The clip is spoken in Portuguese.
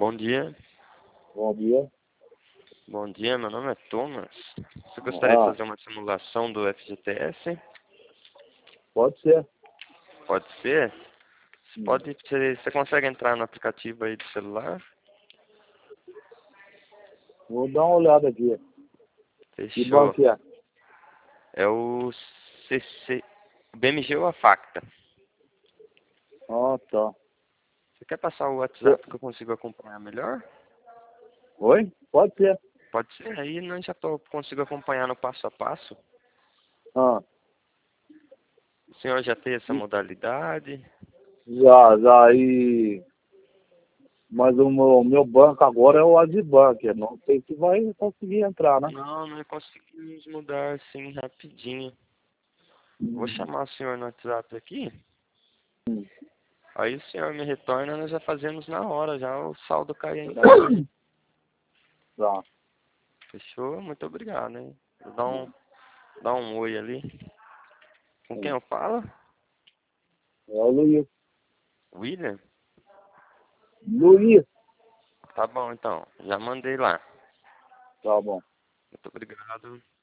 Bom dia. Bom dia. Bom dia, meu nome é Thomas. Você gostaria de Ah, fazer uma simulação do FGTS? pode ser. Pode ser? Hum. Você consegue entrar no aplicativo aí do celular? Vou dar uma olhada aqui. Que Fechou. banco é? É o CC, BMG ou a Facta? Ah, tá. Você quer passar o Cê- WhatsApp que eu consigo acompanhar melhor? Oi? Pode ser. Pode ser, aí nós consigo acompanhar no passo a passo. Ah, O senhor já tem essa e- modalidade? já. Mas o meu banco agora é o Agibank. Eu não sei se vai conseguir entrar, né? Não, nós conseguimos mudar assim rapidinho. Vou Hum. chamar o senhor no WhatsApp aqui. Hum. Aí o senhor me retorna, nós já fazemos na hora, já o saldo cai ainda hoje. Tá. Fechou? Muito obrigado, hein? Dá um oi ali. Com quem Hum. eu falo? É o Luiz. William? Luiz. Tá bom então, já mandei lá. Tá bom. Muito obrigado.